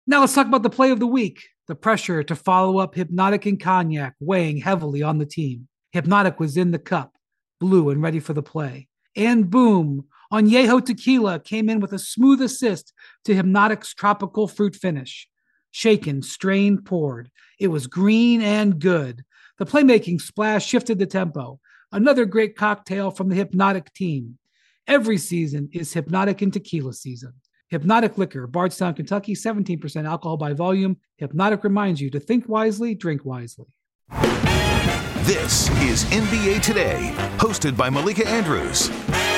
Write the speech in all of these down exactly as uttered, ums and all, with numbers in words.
Now let's talk about the play of the week. The pressure to follow up Hypnotic and Cognac weighing heavily on the team. Hypnotic was in the cup, blue and ready for the play. And boom, Añejo Tequila came in with a smooth assist to Hypnotic's tropical fruit finish. Shaken, strained, poured. It was green and good. The playmaking splash shifted the tempo. Another great cocktail from the Hypnotic team. Every season is Hypnotic and Tequila season. Hypnotic Liquor, Bardstown, Kentucky, seventeen percent alcohol by volume. Hypnotic reminds you to think wisely, drink wisely. This is N B A Today, hosted by Malika Andrews.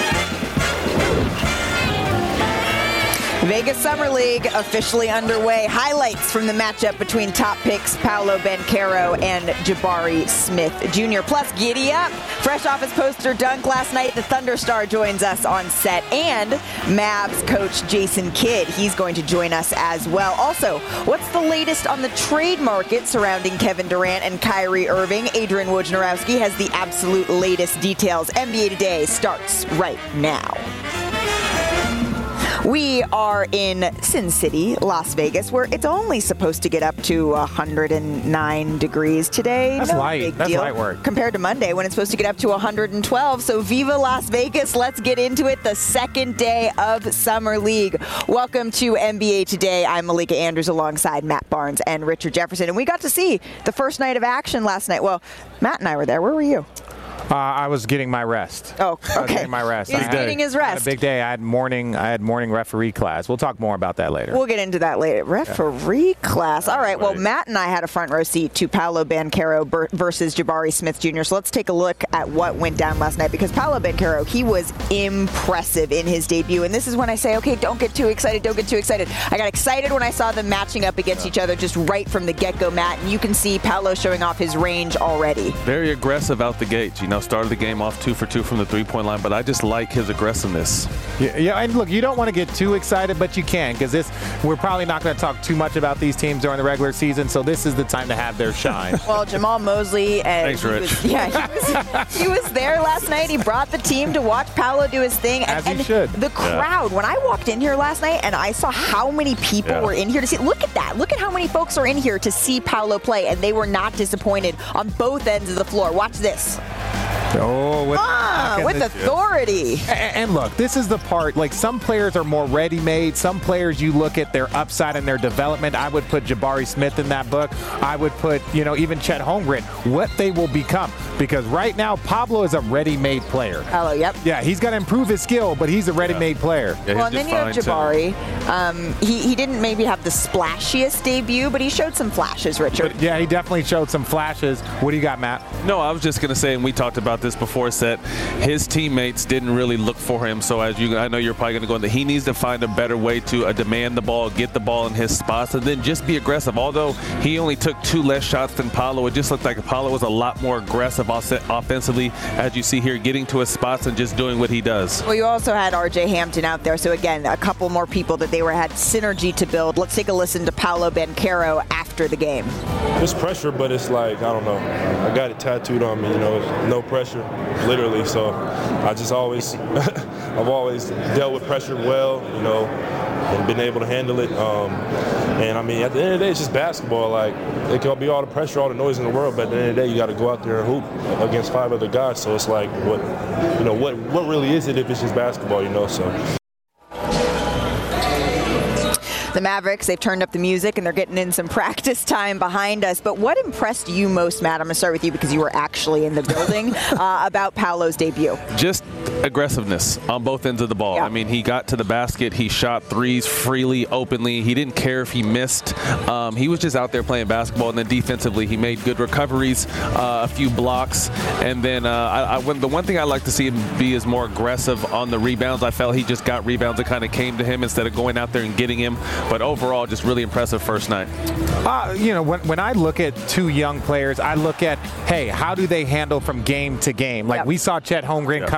Vegas Summer League officially underway. Highlights from the matchup between top picks Paolo Banchero and Jabari Smith Junior Plus, giddy up. Fresh off his poster dunk last night, the Thunderstar joins us on set. And Mavs coach Jason Kidd, he's going to join us as well. Also, what's the latest on the trade market surrounding Kevin Durant and Kyrie Irving? Adrian Wojnarowski has the absolute latest details. N B A Today starts right now. We are in Sin City, Las Vegas, where it's only supposed to get up to one hundred nine degrees today. That's no light. Big That's deal light work. compared to Monday when it's supposed to get up to one hundred twelve. So viva Las Vegas. Let's get into it. The second day of Summer League. Welcome to N B A Today. I'm Malika Andrews alongside Matt Barnes and Richard Jefferson. And we got to see the first night of action last night. Well, Matt and I were there. Where were you? Uh, I was getting my rest. Oh, okay. I was getting my rest. He's I had- getting his I had rest. a big day. I had morning. I had morning referee class. We'll talk more about that later. We'll get into that later. Referee yeah. class. All right. Well, Right. Matt and I had a front row seat to Paolo Banchero ber- versus Jabari Smith Junior So let's take a look at what went down last night, because Paolo Banchero, he was impressive in his debut. And this is when I say, okay, don't get too excited. Don't get too excited. I got excited when I saw them matching up against yeah. each other just right from the get-go, Matt. And you can see Paolo showing off his range already. Very aggressive out the gate. You know, started the game off two for two from the three-point line, but I just like his aggressiveness. Yeah, yeah, and look, you don't want to get too excited, but you can, because this we're probably not going to talk too much about these teams during the regular season, so this is the time to have their shine. Well, Jamal Mosley, and Thanks, Rich. Was, yeah, he was, he was there last night. He brought the team to watch Paolo do his thing. And, As he and should. The crowd, yeah. when I walked in here last night and I saw how many people yeah. were in here to see, look at that. Look at how many folks are in here to see Paolo play, and they were not disappointed on both ends of the floor. Watch this. Oh, with, ah, with authority. And, and look, this is the part, like some players are more ready-made. Some players you look at their upside and their development. I would put Jabari Smith in that book. I would put, you know, even Chet Holmgren, what they will become. Because right now, Pablo is a ready-made player. Hello, yep. Yeah, he's got to improve his skill, but he's a ready-made yeah. player. Yeah, well, and then you have Jabari. Um, he, he didn't maybe have the splashiest debut, but he showed some flashes, Richard. But yeah, he definitely showed some flashes. What do you got, Matt? No, I was just going to say, and we talked about this before set, his teammates didn't really look for him. So as you, I know you're probably going to go into, he needs to find a better way to uh, demand the ball, get the ball in his spots, and then just be aggressive. Although he only took two less shots than Paolo, it just looked like Paolo was a lot more aggressive offensively, as you see here, getting to his spots and just doing what he does. Well, you also had R J Hampton out there. So again, a couple more people that they were had synergy to build. Let's take a listen to Paolo Banchero after the game. It's pressure, but it's like, I don't know. I got it tattooed on me, you know, no pressure, literally. So I just always, I've always dealt with pressure well, you know, and been able to handle it. Um, and I mean, at the end of the day, it's just basketball. Like, it can be all the pressure, all the noise in the world, but at the end of the day, you got to go out there and hoop against five other guys. So it's like, what, you know, what, what really is it if it's just basketball, you know? So. The Mavericks, they've turned up the music and they're getting in some practice time behind us. But what impressed you most, Matt? I'm going to start with you because you were actually in the building uh, about Paolo's debut. Just aggressiveness on both ends of the ball. Yeah. I mean, he got to the basket. He shot threes freely, openly. He didn't care if he missed. Um, he was just out there playing basketball. And then defensively, he made good recoveries, uh, a few blocks. And then uh, I, I, when, the one thing I like to see him be is more aggressive on the rebounds. I felt he just got rebounds that kind of came to him instead of going out there and getting him. But overall, just really impressive first night. Uh, you know, when, when I look at two young players, I look at, hey, how do they handle from game to game? Like, yep. we saw Chet Holmgren yep. come out and had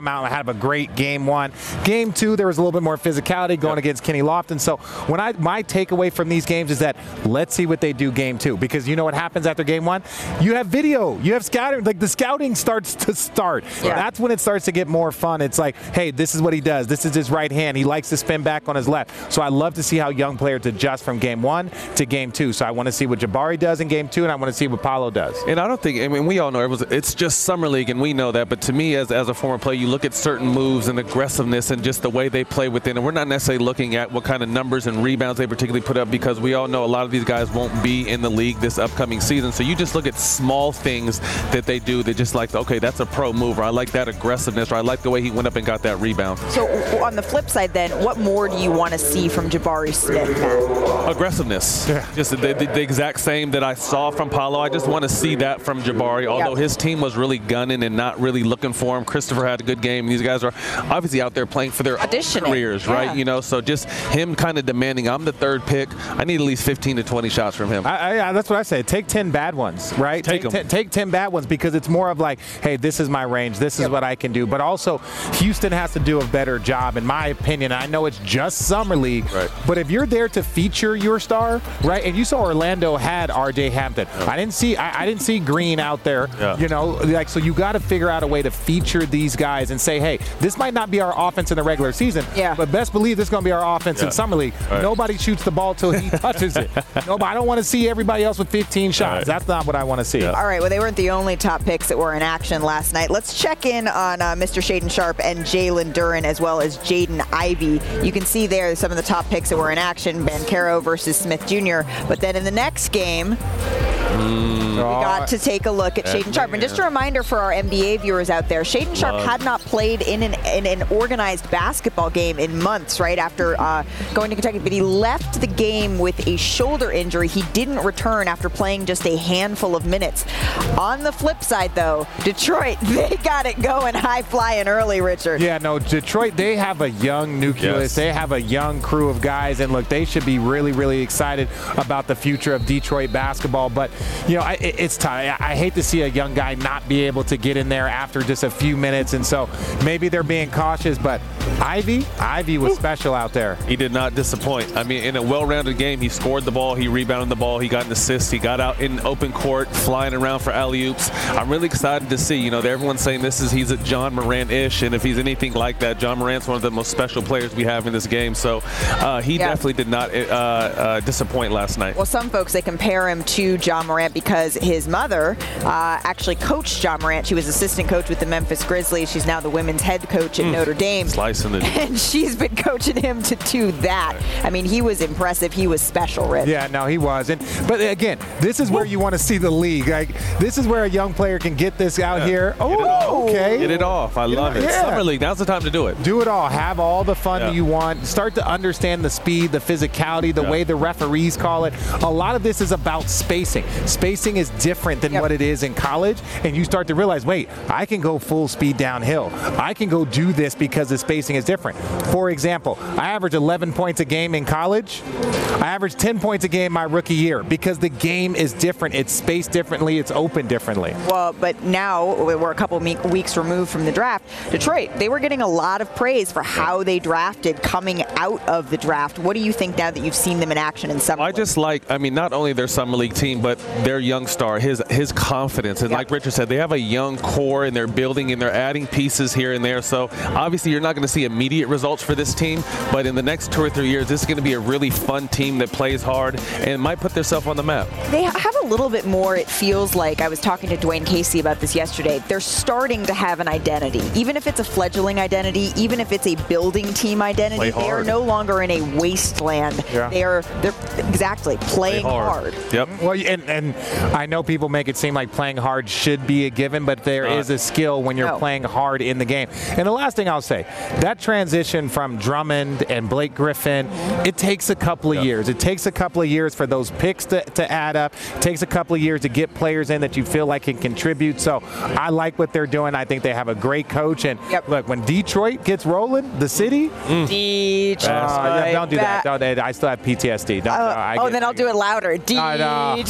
have a great game one. Game two, there was a little bit more physicality going yep. against Kenny Lofton. So when I my takeaway from these games is that let's see what they do game two, because you know what happens after game one? You have video, you have scouting, like the scouting starts to start. Yeah. That's when it starts to get more fun. It's like, hey, this is what he does. This is his right hand. He likes to spin back on his left. So I love to see how young players adjust from game one to game two. So I want to see what Jabari does in game two, and I want to see what Paolo does. And I don't think, I mean, we all know it was, it's just Summer League, and we know that. But to me, as, as a former player, you look at certain moves and aggressiveness and just the way they play within. And we're not necessarily looking at what kind of numbers and rebounds they particularly put up, because we all know a lot of these guys won't be in the league this upcoming season. So you just look at small things that they do that just like, okay, that's a pro move, or I like that aggressiveness, or I like the way he went up and got that rebound. So on the flip side then, what more do you want to see from Jabari Smith, Matt? Aggressiveness. Yeah. Just the, the, the exact same that I saw from Paolo. I just want to see that from Jabari, although yep. his team was really gunning and not really looking for him. Christopher had a good game. These guys are obviously out there playing for their own careers, yeah. right? You know, so just him kind of demanding, I'm the third pick. I need at least fifteen to twenty shots from him. I, I, that's what I say. Take ten bad ones, right? Take, take them. T- take ten bad ones, because it's more of like, hey, this is my range. This is yep. what I can do. But also, Houston has to do a better job, in my opinion. I know it's just Summer League, right. but if you're there to feature your star, right? And you saw Orlando had R J Hampton. Yeah. I didn't see I, I didn't see Green out there. Yeah. You know, like, so you got to figure out a way to feature these guys and say, hey, this might not be our offense in the regular season, yeah. but best believe this is going to be our offense yeah. in Summer League. Right. Nobody shoots the ball till he touches it. No, but I don't want to see everybody else with fifteen shots. Right. That's not what I want to see. Yeah. All right, well, they weren't the only top picks that were in action last night. Let's check in on uh, Mister Shaedon Sharpe and Jalen Duren, as well as Jaden Ivey. You can see there some of the top picks that were in action, Banchero versus Smith Junior But then in the next game, mm. we got to take a look at Shaedon Sharpe. And just a reminder for our N B A viewers out there, Shaedon Sharpe Love. had not played in an, in an organized basketball game in months, right, after uh, going to Kentucky. But he left the game with a shoulder injury. He didn't return after playing just a handful of minutes. On the flip side, though, Detroit, they got it going high-flying early, Richard. Yeah, no, Detroit, they have a young nucleus. Yes. They have a young crew of guys. And, look, they should be really, really excited about the future of Detroit basketball. But, you know, I, it's tough. I, I hate to see a young guy not be able to get in there after just a few minutes. And so maybe they're being cautious. But Ivy, Ivy was Ooh. special out there. He did not disappoint. I mean, in a well-rounded game, he scored the ball, he rebounded the ball, he got an assist, he got out in open court, flying around for alley-oops. I'm really excited to see, you know, everyone's saying this is he's a John Morant-ish, and if he's anything like that, John Morant's one of the most special players we have in this game. So uh, he yeah. definitely did not uh, uh, disappoint last night. Well, some folks, they compare him to John Morant because his mother uh, actually coached John Morant. She was assistant coach with the Memphis Grizzlies. She's now the women's head coach at mm. Notre Dame. Slicing it. And she's been coaching him to do that. I mean, he was impressive. He was special, Rich. Yeah, no, he was. And, but again, this is where you want to see the league. Like, this is where a young player can get this out yeah. here. Oh, okay. Get it off. I love it. Yeah. Summer League, now's the time to do it. Do it all. Have all the fun yeah. that you want. Start to understand the speed, the physicality, the yeah. way the referees call it. A lot of this is about spacing. Spacing is different than yep. what it is in college, and you start to realize, wait, I can go full speed downhill. I can go do this because the spacing is different. For example, I average eleven points a game in college. I averaged ten points a game my rookie year because the game is different. It's spaced differently. It's open differently. Well, but now we're a couple of weeks removed from the draft. Detroit, they were getting a lot of praise for how they drafted coming out of the draft. What do you think now that you've seen them in action in summer? I just like, I mean, not only their summer league team, but their young star, his his confidence. And yep. like Richard said, they have a young core and they're building and they're adding pieces here and there. So obviously you're not going to see immediate results for this team, but in the next two or three years, this is going to be a really fun team that plays hard and might put themselves on the map. They have a little bit more, it feels like. I was talking to Dwayne Casey about this yesterday. They're starting to have an identity. Even if it's a fledgling identity, even if it's a building team identity, they are no longer in a wasteland. Yeah. They are, they're exactly playing Play hard. hard. Yep. Well, and, and I know people make it seem like playing hard should be a given, but there uh, is a skill when you're no. playing hard in the game. And the last thing I'll say, that transition from Drummond and Blake Griffin, it takes a couple of yep. years. It takes a couple of years for those picks to, to add up. It takes a couple of years to get players in that you feel like can contribute. So I like what they're doing. I think they have a great coach. And yep. look, when Detroit gets rolling, the city. Mm. Detroit. Uh, yeah, don't do that. Don't, I still have P T S D. Don't, uh, I oh, get, then I'll do it louder. Detroit. And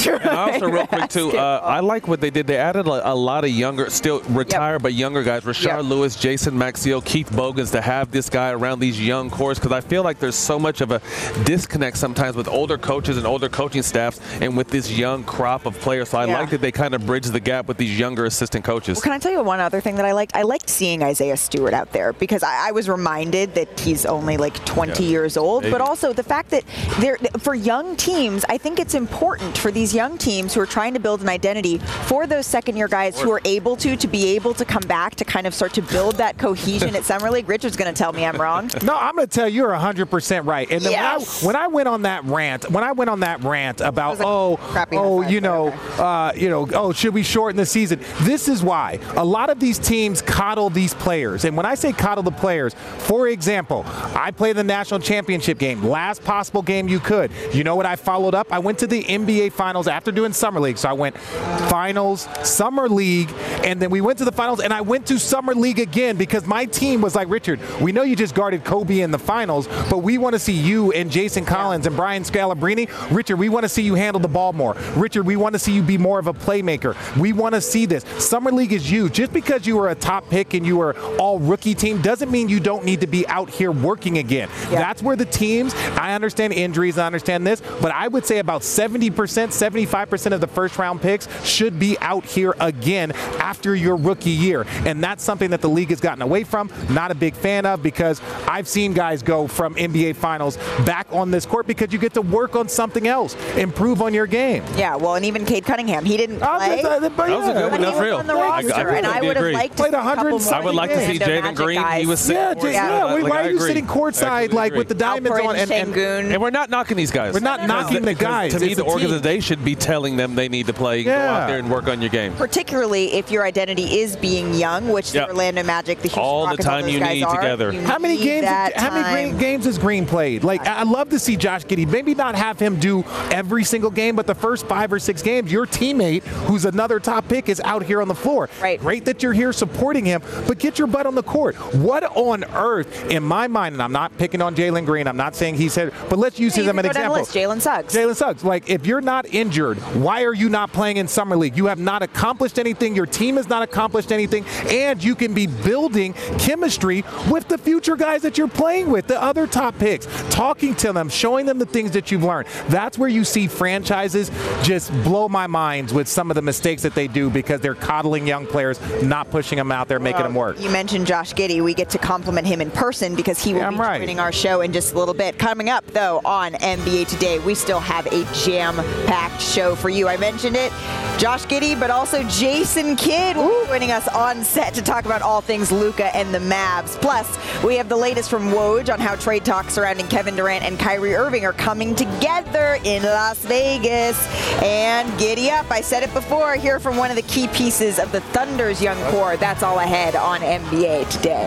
also, real quick, too, uh, I like what they did. They added a, a lot of younger, still retired, yep. but younger guys. Rashard yep. Lewis, Jason Maxiell, Keith Bogans, to have this guy around these young cores, because I feel like there's so much of a disconnect sometimes with older coaches and older coaching staffs and with this young crop of players. So I yeah. like that they kind of bridge the gap with these younger assistant coaches. Well, can I tell you one other thing that I liked? I liked seeing Isaiah Stewart out there, because I, I was reminded that he's only like twenty yeah. years old, Maybe. but also the fact that they're, for young teams, I think it's important for these young teams who are trying to build an identity for those second-year guys who are able to, to be able to come back to kind of start to build that cohesion at Summer League. Richard's going to tell me I'm wrong. No, I'm going to tell you you're one hundred percent right. And then yes. when, I, when I went on that rant, when I went on that rant about, oh, oh, you know, uh, you know, oh, should we shorten the season? This is why. A lot of these teams coddle these players. And when I say coddle the players, for example, I played the national championship game, last possible game you could. You know what I followed up? I went to the N B A Finals after doing Summer League. So I went Finals, Summer League, and then we went to the Finals, and I went to Summer League again because my team was like, Richard, we know you just guarded Kobe in the Finals, but we want to see you and Jason Collins and Brian Scalabrine. Richard, we want to see you handle the ball more. Richard, we want to see you be more of a playmaker. We want to see this. Summer League is you. Just because you were a top pick and you were all rookie team doesn't mean you don't need to be out here working again. Yeah. That's where the teams, I understand injuries, I understand this, but I would say about seventy percent, seventy-five percent of the first round picks should be out here again after your rookie year. And that's something that the league has gotten away from. Not a big fan of, because I've seen guys go from N B A Finals back on this court because you get to work on something else, improve on your game. Yeah, well, and even Cade Cunningham, he didn't play. Oh, that, but, yeah. that was a good one. But he was on the roster, I, I and I would have liked to see a couple more. I would like to see Jalen Green. Guys. He was sitting yeah, yeah. yeah. Like, why are you sitting courtside like with the diamonds on? And, and, and we're not knocking these guys. We're not no, knocking no. the guys. To me, it's the organization should be telling them they need to play. Yeah. Go out there and work on your game. Particularly if your identity is being young, which yep. the Orlando Magic, the Houston all Rockets, the time all you guys need are. together. You how many need games? How many time. games has Green played? Like, I love to see Josh Giddey. Maybe not have him do every single game, but the first five or six games, your teammate, who's another top pick, is out here on the floor. Right. Great that you're here supporting him, but get your butt on the court. What on earth, in my mind, and I'm not picking on Jalen Green, I'm not saying he's hit, but let's use yeah, him as an example. Jalen Suggs. Jalen Suggs. Like, if you're not injured, why are you not playing in Summer League? You have not accomplished anything. Your team has not accomplished anything, and you can be building chemistry with the future guys that you're playing with, the other top picks, talking to them, showing them the things that you've learned. That's where you see franchises just blow my mind with some of the mistakes that they do because they're coddling young players, not pushing them out there, making well, them work. You mentioned Josh Giddey. We get to compliment him in person because he will yeah, be right. joining our show in just a little bit. Coming up, though, on N B A Today, we still have a jam-packed show for you. I mentioned it, Josh Giddey, but also Jason Kidd will be joining us on set to talk about all things Luka and the Mavs. Plus, we have the latest from Woj on how trade talks surrounding Kevin Durant and Kyrie Irving are coming together in Las Vegas. And giddy up, I said it before, hear from one of the key pieces of the Thunder's young core. That's all ahead on N B A Today.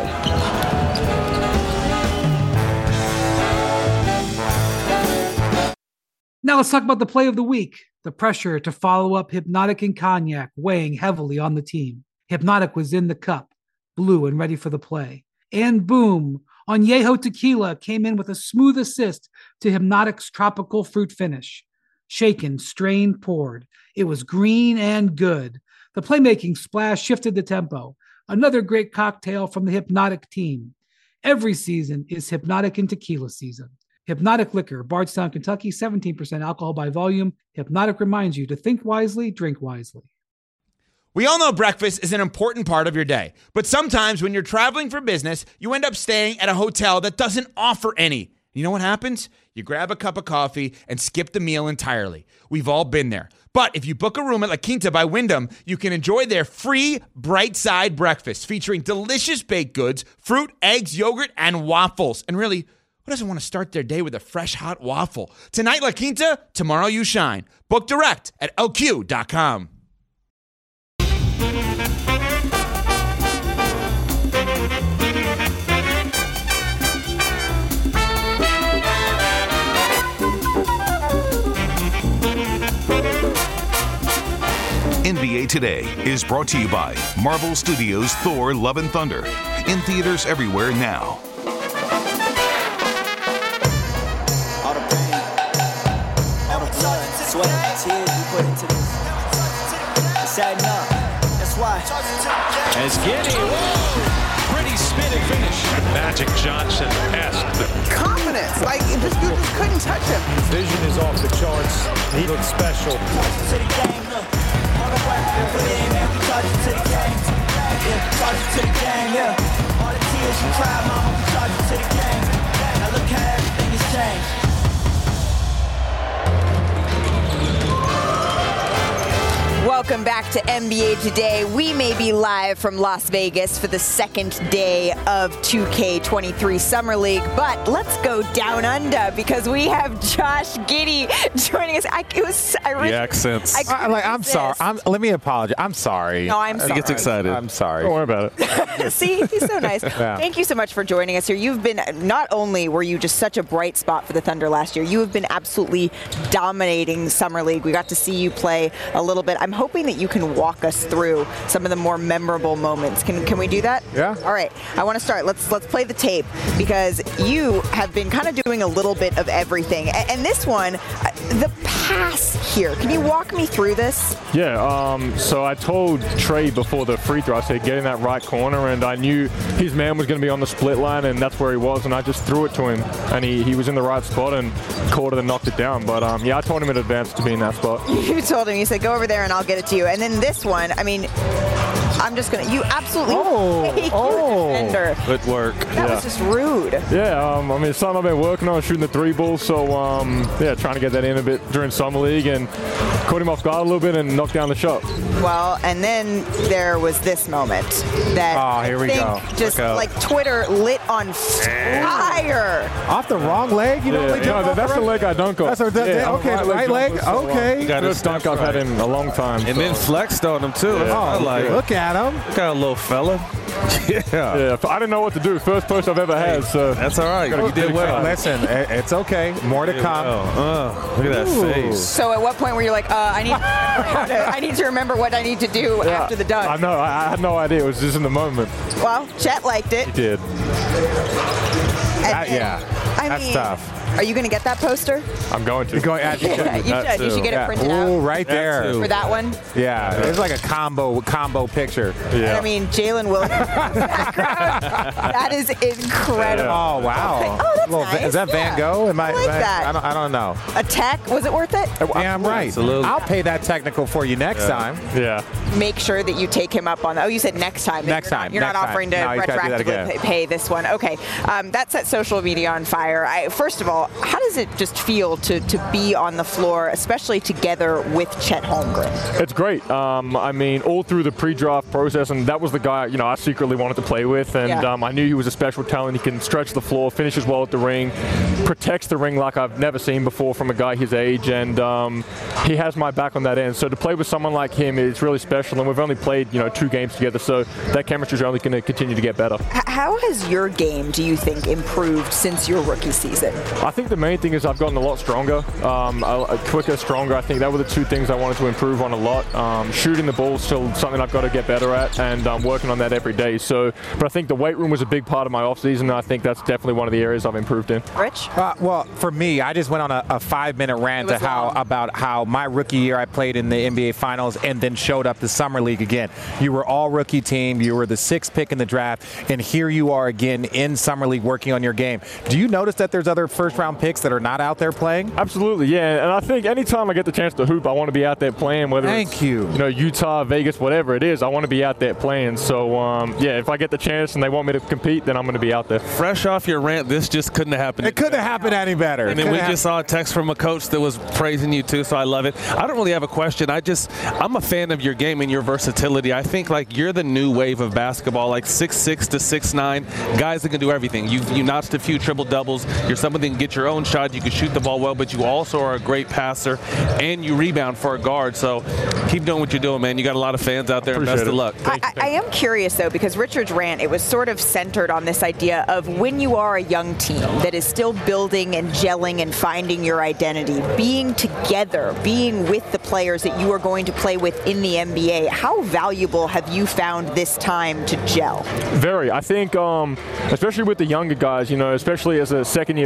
Now let's talk about the play of the week. The pressure to follow up Hypnotic and Cognac weighing heavily on the team. Hypnotic was in the cup, blue and ready for the play. And boom, Añejo Tequila came in with a smooth assist to Hypnotic's tropical fruit finish. Shaken, strained, poured. It was green and good. The playmaking splash shifted the tempo. Another great cocktail from the Hypnotic team. Every season is Hypnotic and Tequila season. Hypnotic Liquor, Bardstown, Kentucky, seventeen percent alcohol by volume. Hypnotic reminds you to think wisely, drink wisely. We all know breakfast is an important part of your day, but sometimes when you're traveling for business, you end up staying at a hotel that doesn't offer any. You know what happens? You grab a cup of coffee and skip the meal entirely. We've all been there. But if you book a room at La Quinta by Wyndham, you can enjoy their free Bright Side breakfast featuring delicious baked goods, fruit, eggs, yogurt, and waffles. And really, who doesn't want to start their day with a fresh, hot waffle? Tonight, La Quinta, tomorrow you shine. Book direct at L Q dot com. N B A Today is brought to you by Marvel Studios' Thor: Love and Thunder. In theaters everywhere now. All the pain, all the blood, sweat, tears we put into this. It's adding up. That's why. As Giddey, whoa, pretty spin and finish. Magic Johnson esque. Confidence, like you just, you just couldn't touch him. Vision is off the charts. He looks special. To the game, look. All the work we put in, man, we charge it to the game. Yeah, charge it to the game, yeah. All the tears you cried, mama, we charge it to the game. Now look how everything has changed. Welcome back to N B A Today. We may be live from Las Vegas for the second day of two K twenty-three Summer League, but let's go down under because we have Josh Giddey joining us. I, it was I The really, accents. I I, like, I'm resist. sorry. I'm, let me apologize. I'm sorry. No, I'm sorry. He gets excited. I'm sorry. Don't worry about it. See, he's so nice. Yeah. Thank you so much for joining us here. You've been, not only were you just such a bright spot for the Thunder last year, you have been absolutely dominating Summer League. We got to see you play a little bit. I'm hoping that you can walk us through some of the more memorable moments. Can can we do that? Yeah. All right. I want to start. Let's let's play the tape because you have been kind of doing a little bit of everything. And, and this one, uh, the pass here. Can you walk me through this? Yeah, um, so I told Trey before the free throw, I said get in that right corner, and I knew his man was going to be on the split line, and that's where he was, and I just threw it to him, and he, he was in the right spot and caught it and knocked it down. But um, yeah, I told him in advance to be in that spot. You told him, you said, go over there and I'll get it to you. And then this one, I mean, I'm just going to, you absolutely Oh, hate oh. your defender. Good work. That Yeah. was just rude. Yeah, um, I mean, it's something I've been working on, shooting the three ball, so um, yeah, trying to get that in a bit during Summer League, and caught him off guard a little bit and knocked down the shot. Well, and then there was this moment that Oh, here I we think go. just Look out. like Twitter lit on fire. Off the wrong leg? You Yeah, normally jump no, off that's the the right? leg I dunk off. That's a- that- yeah, okay, I'm a right leg, jumper, so, um, okay. Got his First dunk stuff I've had right. in a long time. And so. then flexed on him, too. Yeah. I like it. Look at him. Got a little fella. Yeah. Yeah, I didn't know what to do. First post I've ever had, so That's all right. You did well. Listen, it- it's okay. More to come. Oh, look at that Ooh. face. So at what point were you like, uh, I need, to remember how to, I need to remember what I need to do Yeah, after the dunk? I know. I, I had no idea. It was just in the moment. Well, Chet liked it. He did. And- That- yeah, I that's mean, tough. Are you going to get that poster? I'm going to. You're going at Yeah, you That should. You should too. get it yeah. printed Ooh, out right there. too. for that one. Yeah, it's like a combo combo picture. Yeah. I mean, Jalen Williams. That is incredible. Oh wow! Okay. Oh, that's Little Va- nice. Is that Van Yeah. Gogh? Am I? I like am I, that. I don't, I don't know. A tech, was it worth it? Damn right. Absolutely. I'll pay that technical for you next time. Yeah. Make sure that you take him up on. Oh, you said next time. Next you're not, time, You're next not time. offering to No, you gotta do that retroactively again. pay, pay this one. Okay, um, that set social media on fire. I, first of all, how does it just feel to to be on the floor, especially together with Chet Holmgren? It's great. Um, I mean, all through the pre-draft process, and that was the guy, you know, I secretly wanted to play with, and Yeah. um, I knew he was a special talent. He can stretch the floor, finishes well at the ring, protects the ring like I've never seen before from a guy his age, and um, he has my back on that end. So to play with someone like him is really special, and we've only played, you know, two games together, so that chemistry is only going to continue to get better. H- how has your game, do you think, improved since your rookie season? I think the main thing is I've gotten a lot stronger, um, a, a quicker, stronger. I think that were the two things I wanted to improve on a lot. Um, shooting the ball is still something I've got to get better at, and I'm um, working on that every day. So, but I think the weight room was a big part of my offseason, and I think that's definitely one of the areas I've improved in. Rich? Uh, well, for me, I just went on a, a five-minute rant It to was how long. about how my rookie year I played in the N B A Finals and then showed up the Summer League again. You were all rookie team. You were the sixth pick in the draft, and here you are again in Summer League working on your game. Do you notice that there's other first-round picks that are not out there playing? Absolutely, yeah. And I think anytime I get the chance to hoop, I want to be out there playing. Whether Thank it's you. you know Utah, Vegas, whatever it is, I want to be out there playing. So um, yeah, if I get the chance and they want me to compete, then I'm going to be out there. Fresh off your rant, this just couldn't have happened. It couldn't have happened any better. And then Couldn't we have- just saw a text from a coach that was praising you too, so I love it. I don't really have a question. I just, I'm a fan of your game and your versatility. I think like you're the new wave of basketball, like six six to six nine, guys that can do everything. You you notched a few triple doubles. You're someone that can get your own shot. You can shoot the ball well, but you also are a great passer and you rebound for a guard. So keep doing what you're doing, man. You got a lot of fans out there. Appreciate Best it. of luck. I, I, I am curious, though, because Richard's rant, it was sort of centered on this idea of when you are a young team that is still building and gelling and finding your identity, being together, being with the players that you are going to play with in the N B A. How valuable have you found this time to gel? Very. I think, um, especially with the younger guys, you know, especially as a second-year player coming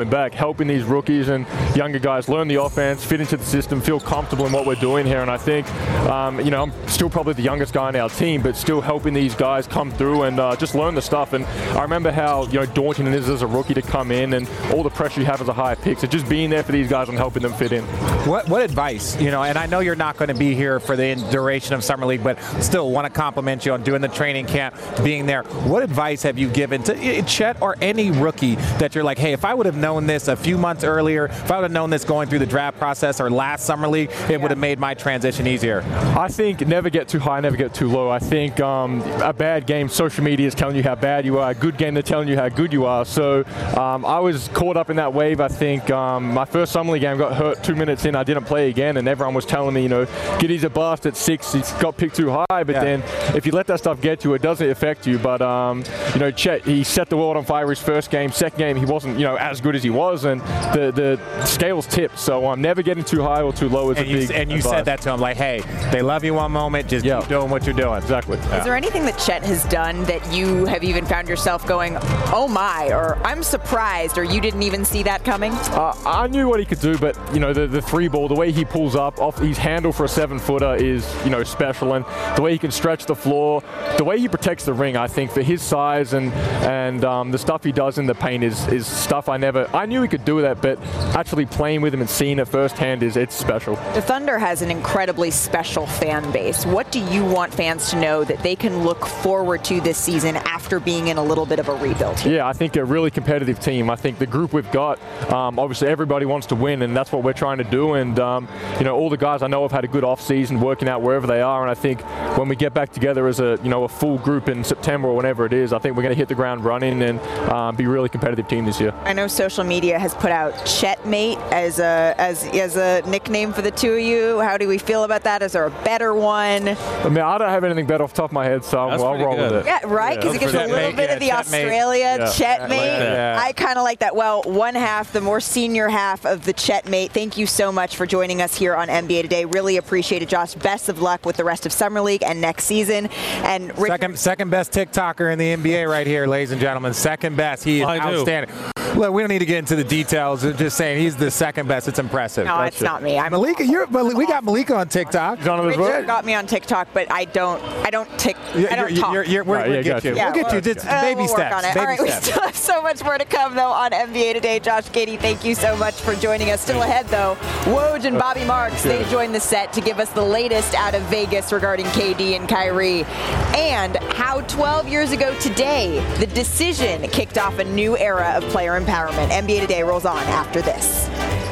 coming back, helping these rookies and younger guys learn the offense, fit into the system, feel comfortable in what we're doing here. And I think, um, you know, I'm still probably the youngest guy on our team, but still helping these guys come through and uh, just learn the stuff. And I remember how, you know, daunting it is as a rookie to come in and all the pressure you have as a high pick. So just being there for these guys and helping them fit in. What what advice, you know, and I know you're not going to be here for the duration of Summer League, but still want to compliment you on doing the training camp, being there. What advice have you given to Chet or any rookie that you're like, hey, if I would have known this a few months earlier, if I would have known this going through the draft process or last Summer League, it yeah. would have made my transition easier? I think never get too high, never get too low. I think um, a bad game, social media is telling you how bad you are. A good game, they're telling you how good you are. So um, I was caught up in that wave. I think um, my first Summer League game got hurt two minutes in. I didn't play again, and everyone was telling me, you know, Giddy's a bust at six. He got picked too high. But yeah. then if you let that stuff get to you, it doesn't affect you. But, um, you know, Chet, he set the world on fire his first game. Second game, he wasn't, you know, as good as he was, and the, the scales tipped. So I'm um, never getting too high or too low is and a you, big And you advice. said that to him, like, hey, they love you one moment, just yeah. keep doing what you're doing. Exactly. Is Yeah. there anything that Chet has done that you have even found yourself going, oh my, or I'm surprised, or you didn't even see that coming? Uh, I knew what he could do, but, you know, the, the three ball, the way he pulls up, off his handle for a seven-footer is, you know, special, and the way he can stretch the floor, the way he protects the ring, I think, for his size and and um, the stuff he does in the paint is, is stuff I never, I knew he could do that, but actually playing with him and seeing it firsthand is, it's special. The Thunder has an incredibly special fan base. What do you want fans to know that they can look forward to this season after being in a little bit of a rebuild? Yeah, I think a really competitive team. I think the group we've got, um, obviously everybody wants to win, and that's what we're trying to do. And, um, you know, all the guys I know have had a good off-season working out wherever they are, and I think when we get back together as a, you know, a full group in September or whenever it is, I think we're going to hit the ground running and uh, be a really competitive team this year. I know social media has put out Chetmate as a as as a nickname for the two of you. How do we feel about that? Is there a better one? I mean, I don't have anything better off the top of my head, so I'll, I'll roll good. with it. Yeah, right? Because yeah, it gives a little bit yeah, of the Chetmate. Australia yeah. Chetmate. Yeah. I kind of like that. Well, one half, the more senior half of the Chetmate. Thank you so much for joining us here on N B A Today. Really appreciate it, Josh. Best of luck with the rest of Summer League and next season. And Richard, second, second best TikToker in the N B A right here, ladies and gentlemen. Second best. He is I outstanding. Do. Look, we don't need to get into the details. I'm just saying he's the second best. It's impressive. No, That's it's it. not me. I'm Malika. You're, we got Malika on TikTok. Richard got me on TikTok, but I don't. I don't tick. I don't you're, talk. You're, you're, we're, right, we'll yeah, get you. you. Yeah, we'll get we'll, you. It's uh, baby we'll steps. Work on it. Baby All right, steps. we still have so much more to come though on N B A Today. Josh Giddey, thank you so much for joining us. Still ahead though, Woj and Bobby Marks. They joined the set to give us the latest out of Vegas regarding K D and Kyrie, and how twelve years ago today the decision kicked off a new era of player empowerment. N B A Today rolls on after this.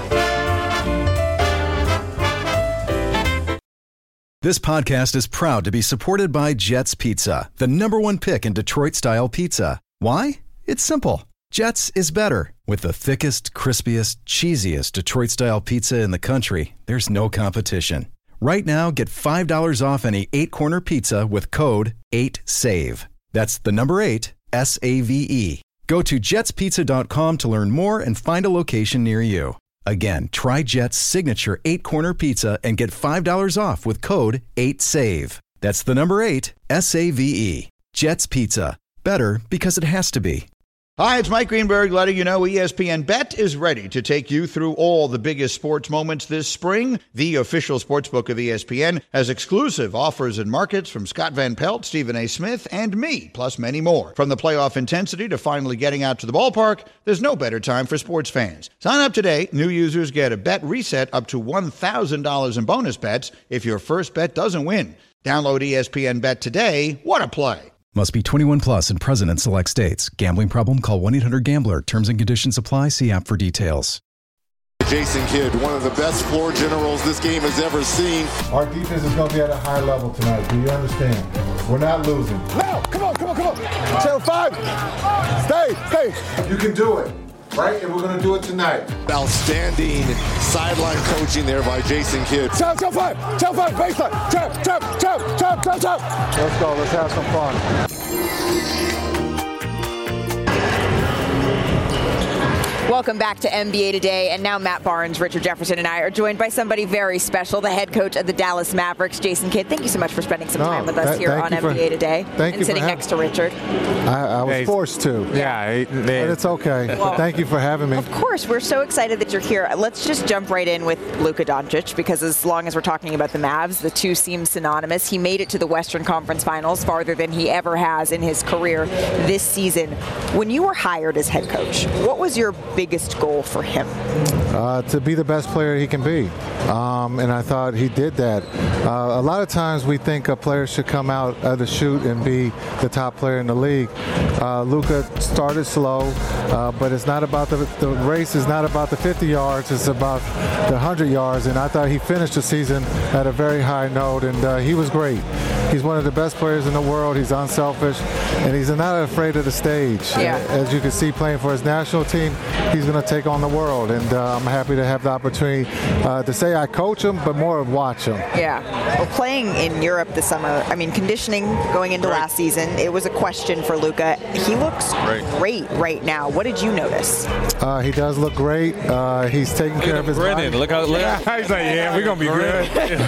This podcast is proud to be supported by Jets Pizza, the number one pick in Detroit-style pizza. Why? It's simple. Jets is better. With the thickest, crispiest, cheesiest Detroit-style pizza in the country, there's no competition. Right now, get five dollars off any eight-corner pizza with code eight save. That's the number eight, S A V E. Go to jets pizza dot com to learn more and find a location near you. Again, try Jet's signature eight-corner pizza and get five dollars off with code eight save. That's the number eight, S A V E. Jet's Pizza. Better because it has to be. Hi, it's Mike Greenberg letting you know E S P N Bet is ready to take you through all the biggest sports moments this spring. The official sportsbook of E S P N has exclusive offers and markets from Scott Van Pelt, Stephen A. Smith, and me, plus many more. From the playoff intensity to finally getting out to the ballpark, there's no better time for sports fans. Sign up today. New users get a bet reset up to one thousand dollars in bonus bets if your first bet doesn't win. Download E S P N Bet today. What a play. Must be twenty-one plus and present in select states. Gambling problem? Call one eight hundred gambler. Terms and conditions apply. See app for details. Jason Kidd, one of the best floor generals this game has ever seen. Our defense is going to be at a high level tonight. Do you understand? We're not losing. Now, come on, come on, come on. Channel five. Stay, stay. You can do it. Right? And we're going to do it tonight. Outstanding sideline coaching there by Jason Kidd. Tap, tap, five. Tap, five. Baseline. Tap, tap, tap, tap, tap, tap. Let's go. Let's have some fun. Welcome back to N B A Today. And now Matt Barnes, Richard Jefferson, and I are joined by somebody very special, the head coach of the Dallas Mavericks, Jason Kidd. Thank you so much for spending some time no, with us th- here on N B A for, Today thank and you sitting for next to Richard. I, I was Hey, forced to. Yeah, he- But it's okay. Well, thank you for having me. Of course, we're so excited that you're here. Let's just jump right in with Luka Doncic, because as long as we're talking about the Mavs, the two seem synonymous. He made it to the Western Conference Finals farther than he ever has in his career this season. When you were hired as head coach, what was your biggest goal for him? Uh, to be the best player he can be. Um, and I thought he did that. Uh, a lot of times we think a player should come out of the chute and be the top player in the league. Uh, Luka started slow, uh, but it's not about the, the race is not about the fifty yards, it's about the one hundred yards. And I thought he finished the season at a very high note, and uh, he was great. He's one of the best players in the world. He's unselfish, and he's not afraid of the stage. Yeah. As you can see, playing for his national team, he's going to take on the world, and uh, I'm happy to have the opportunity uh, to say I coach him, but more watch him. Yeah. Well, playing in Europe this summer, I mean, conditioning going into Right. last season, it was a question for Luka. He looks Right. great right now. What did you notice? Uh, he does look great. Uh, he's taking Look care at of his Brennan. body. Look how look. He's like, yeah, we're going to be good.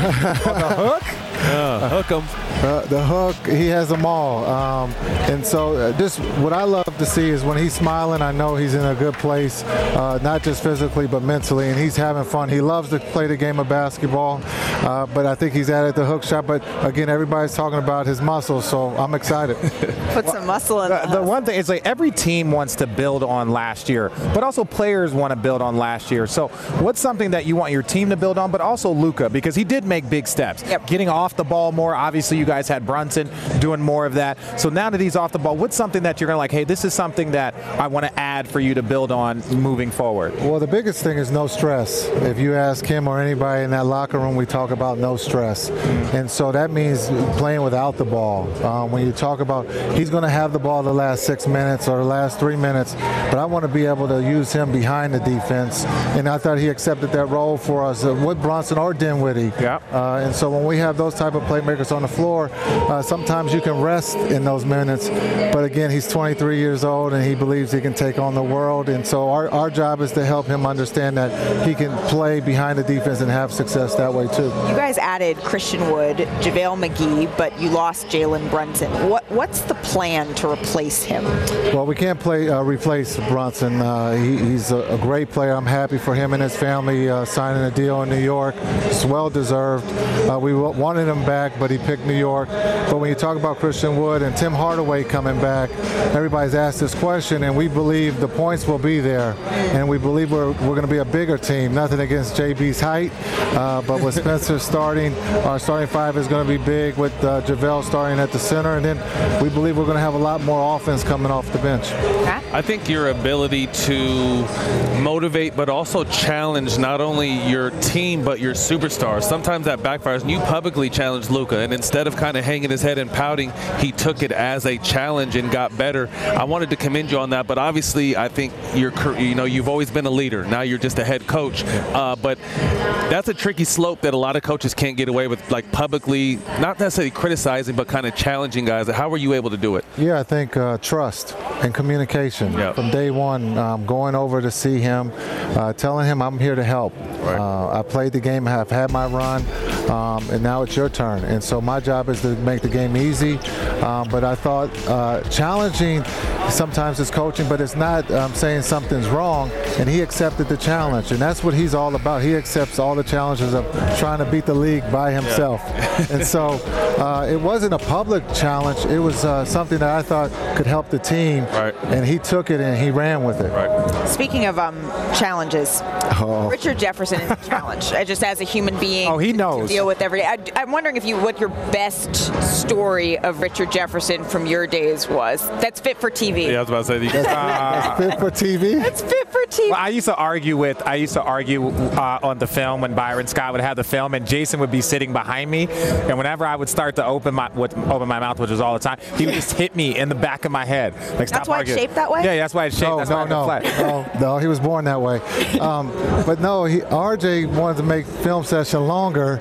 the hook? Uh, hook him. Uh, the hook, he has them all. Um, and so uh, this, what I love to see is when he's smiling, I know he's in a good place, uh, not just physically, but mentally, and he's having fun. He loves to play the game of basketball, uh, but I think he's added the hook shot. But again, everybody's talking about his muscles, so I'm excited. Put some muscle in The, the one thing is, like, every team wants to build on last year, but also players want to build on last year. So what's something that you want your team to build on, but also Luka, because he did make big steps. Yep. Getting off the ball more. Obviously, you guys had Brunson doing more of that. So now that he's off the ball, what's something that you're going to like, hey, this is something that I want to add for you to build on moving forward? Well, the biggest thing is no stress. If you ask him or anybody in that locker room, we talk about no stress. Mm-hmm. And so that means playing without the ball. Um, when you talk about he's going to have the ball the last six minutes or the last three minutes, but I want to be able to use him behind the defense. And I thought he accepted that role for us uh, with Brunson or Dinwiddie. Yeah. Uh, and so when we have those type of playmakers on the floor, uh, sometimes you can rest in those minutes. But again, he's twenty-three years old and he believes he can take on the world. And so our, our job is to help him understand that he can play behind the defense and have success that way too. You guys added Christian Wood, JaVale McGee, but you lost Jalen Brunson. What What's the plan to replace him? Well, we can't play uh, replace Brunson. Uh, he, he's a, a great player. I'm happy for him and his family uh, signing a deal in New York. It's well deserved. Uh, we wanted him back, but he picked New York. But when you talk about Christian Wood and Tim Hardaway coming back, everybody's asked this question, and we believe the points will be there, and we believe we're we're going to be a bigger team. Nothing against J B's height, uh, but with Spencer starting, our starting five is going to be big with uh, JaVale starting at the center, and then we believe we're going to have a lot more offense coming off the bench. I think your ability to motivate but also challenge not only your team but your superstars, sometimes that backfires. And you publicly challenged Luka, and instead of kind of hanging his head and pouting, he took it as a challenge and got better. I wanted to commend you on that, but obviously I think you're, you know, you've always been a leader. Now you're just a head coach, uh, but that's a tricky slope that a lot of coaches can't get away with, like publicly, not necessarily criticizing, but kind of challenging guys. How were you able to do it? Yeah, I think uh, trust and communication. Yep. From day one, um, going over to see him, uh, telling him I'm here to help. Right. Uh, I played the game, I've had my run, um, and now it's your turn. And so my job is to make the game easy. Um, but I thought uh, challenging sometimes is coaching, but it's not um, saying something's wrong. And he accepted the challenge, and that's what he's all about. He accepts all the challenges of trying to beat the league by himself. Yeah. And so uh, it wasn't a public challenge. It was uh, something that I thought could help the team. Right. And he took it and he ran with it. Right. Speaking of um, challenges, oh. Richard Jefferson is a challenge. Just as a human being, oh, he knows. To deal with every day. I, I'm wondering if you, what your best story of Richard Jefferson from your days was. That's fit for T V. Yeah, I was about to say. That's, that's fit for T V. That's fit for T V. Well, I used to argue with. I used to argue uh, on the film when Byron Scott would have the film, and Jason would be sitting behind me, and whenever I would start to open my would open my mouth, which was all the time, he would just hit me in the back of my head. Like, stop that's why arguing. It's shaped that way. Yeah, that's why it's shaped. No, that's no, why no, flat. no, no. He was born that way. Um, but no, he, R J wanted to make film session longer.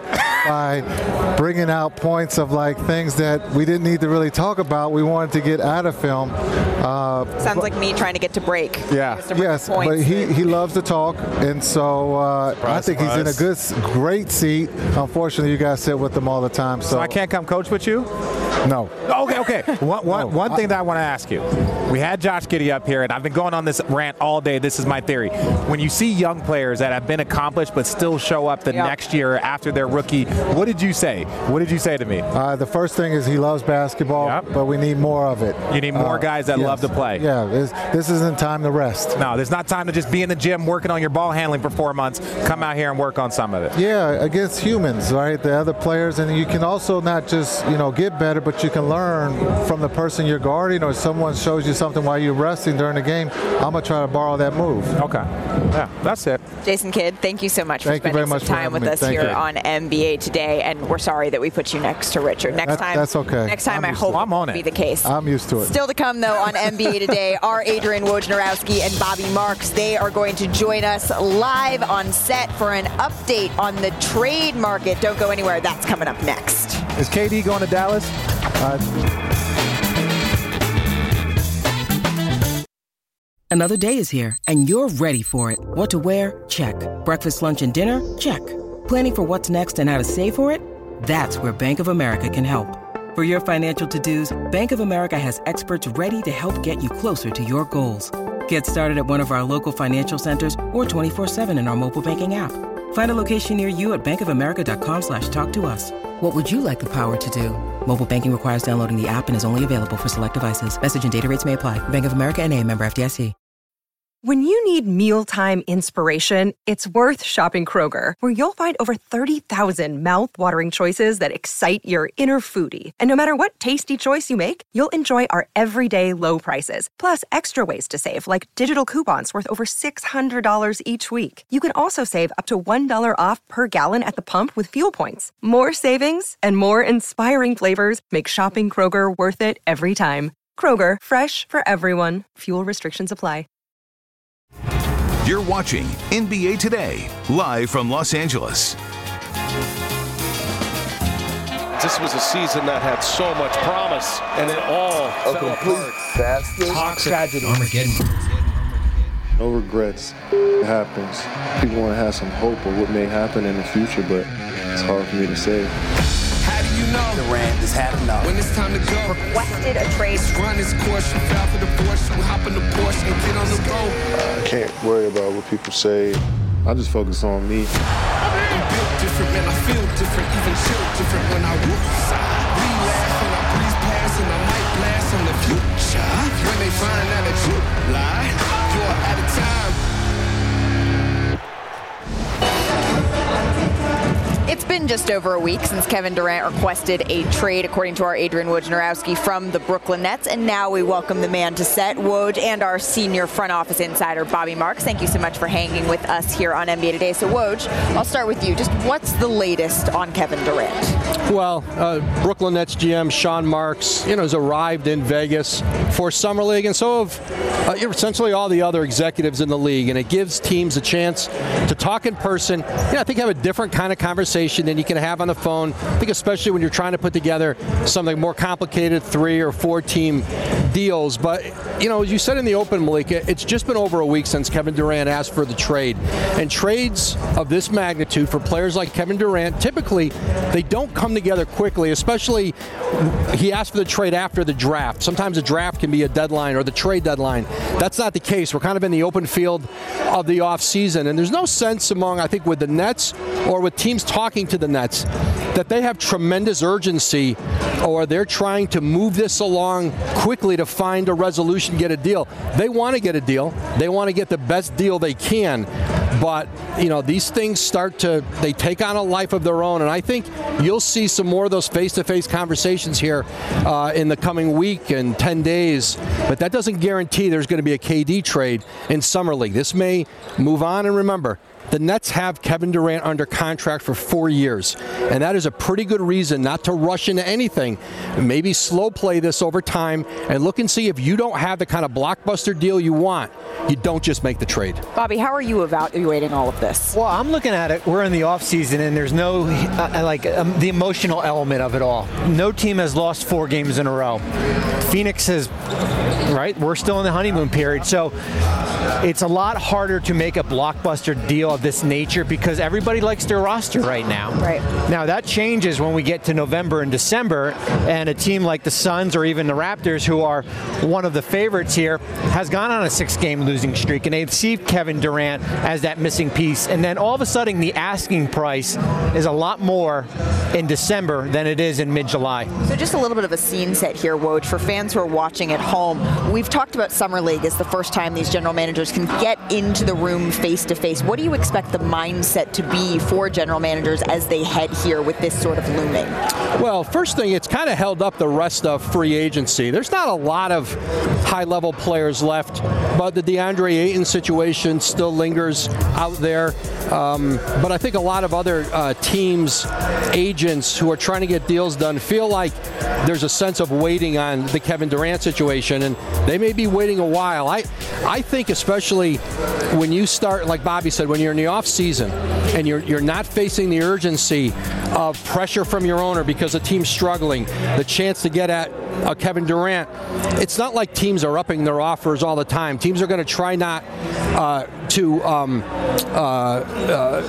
by bringing out points of like things that we didn't need to really talk about. We wanted to get out of film. Uh, Sounds like me trying to get to break. Yeah. Yes, but he, he loves to talk, and so uh, I think surprise. he's in a good, great seat. Unfortunately, you guys sit with him all the time. So, So I can't come coach with you? No. Okay, okay. One, one, No, one I- thing that I want to ask you. We had Josh Giddey up here, and I've been going on this rant all day. This is my theory. When you see young players that have been accomplished but still show up the Yep. next year after their rookie, what did you say? What did you say to me? Uh, the first thing is he loves basketball, but we need more of it. You need more Uh, guys that yes. love to play. Yeah, this, this isn't time to rest. No, there's not time to just be in the gym working on your ball handling for four months. Come out here and work on some of it. Yeah, against humans, right? The other players, and you can also not just, you know, get better, but you can learn from the person you're guarding, or someone shows you something while you're resting during the game. I'm gonna try to borrow that move. Okay. Yeah, that's it. Jason Kidd, thank you so much Thank for you spending very much some for time having with me. us Thank here you. on N B A Today, and we're sorry that we put you next to Richard. Next That- time, that's okay. Next time, I'm I used to hope it. it will be the case. I'm used to it. Still to come, though, on N B A Today are Adrian Wojnarowski and Bobby Marks. They are going to join us live on set for an update on the trade market. Don't go anywhere. That's coming up next. Is K D going to Dallas? Uh, Another day is here, and you're ready for it. What to wear? Check. Breakfast, lunch, and dinner? Check. Planning for what's next and how to save for it? That's where Bank of America can help. For your financial to-dos, Bank of America has experts ready to help get you closer to your goals. Get started at one of our local financial centers or twenty-four seven in our mobile banking app. Find a location near you at bankofamerica.com slash talk to us. What would you like the power to do? Mobile banking requires downloading the app and is only available for select devices. Message and data rates may apply. Bank of America N A, member F D I C. When you need mealtime inspiration, it's worth shopping Kroger, where you'll find over thirty thousand mouth-watering choices that excite your inner foodie. And no matter what tasty choice you make, you'll enjoy our everyday low prices, plus extra ways to save, like digital coupons worth over six hundred dollars each week. You can also save up to one dollar off per gallon at the pump with fuel points. More savings and more inspiring flavors make shopping Kroger worth it every time. Kroger, fresh for everyone. Fuel restrictions apply. You're watching N B A Today, live from Los Angeles. This was a season that had so much promise, and it all A complete disaster. toxic Tragedy. Armageddon. No regrets. It happens. People want to have some hope of what may happen in the future, but it's hard for me to say. How do you know Durant has had enough? When it's time to go. Requested a trade. Run his course, you fell for the force, you hop in the Porsche and get on the road. I can't worry about what people say. I just focus on me. I'm built different, man, I feel different, even chill different when I whoop side. We laugh when I breeze past and I might blast on the future. When they find out that you lie, you're out of time. It's been just over a week since Kevin Durant requested a trade, according to our Adrian Wojnarowski from the Brooklyn Nets. And now we welcome the man to set, Woj, and our senior front office insider, Bobby Marks. Thank you so much for hanging with us here on N B A Today. So, Woj, I'll start with you. Just what's the latest on Kevin Durant? Well, uh, Brooklyn Nets G M Sean Marks, you know, has arrived in Vegas for Summer League, and so have uh, essentially all the other executives in the league. And it gives teams a chance to talk in person. You know, I think have a different kind of conversation than you can have on the phone. I think especially when you're trying to put together something more complicated, three or four team deals. But, you know, as you said in the open, Malika, it's just been over a week since Kevin Durant asked for the trade. And trades of this magnitude for players like Kevin Durant, typically they don't come together quickly, especially he asked for the trade after the draft. Sometimes the draft can be a deadline or the trade deadline. That's not the case. We're kind of in the open field of the offseason. And there's no sense among, I think, with the Nets or with teams talking to the Nets that they have tremendous urgency or they're trying to move this along quickly to find a resolution, get a deal. They want to get a deal. They want to get the best deal they can. But, you know, these things start to, they take on a life of their own. And I think you'll see some more of those face-to-face conversations here uh, in the coming week and ten days. But that doesn't guarantee there's going to be a K D trade in Summer League. This may move on. And remember, the Nets have Kevin Durant under contract for four years, and that is a pretty good reason not to rush into anything. Maybe slow play this over time and look and see if you don't have the kind of blockbuster deal you want, you don't just make the trade. Bobby, how are you evaluating all of this? Well, I'm looking at it. We're in the offseason, and there's no, uh, like, um, the emotional element of it all. No team has lost four games in a row. Phoenix has, right? We're still in the honeymoon period. So it's a lot harder to make a blockbuster deal of this nature because everybody likes their roster right now. Right. Now, that changes when we get to November and December, and a team like the Suns or even the Raptors, who are one of the favorites here, has gone on a six-game losing streak, and they see Kevin Durant as that missing piece. And then all of a sudden, the asking price is a lot more in December than it is in mid-July. So just a little bit of a scene set here, Woj, for fans who are watching at home. We've talked about Summer League as the first time these general managers can get into the room face-to-face. What do you expect the mindset to be for general managers as they head here with this sort of looming? Well, first thing, it's kind of held up the rest of free agency. There's not a lot of high-level players left, but the DeAndre Ayton situation still lingers out there. Um, but I think a lot of other uh, teams, agents who are trying to get deals done feel like there's a sense of waiting on the Kevin Durant situation, and they may be waiting a while. I, I think especially when you start, like Bobby said, when you're in the off season and you're you're not facing the urgency of pressure from your owner because the team's struggling, the chance to get at uh, Kevin Durant, it's not like teams are upping their offers all the time. Teams are going to try not uh, to um, uh, uh,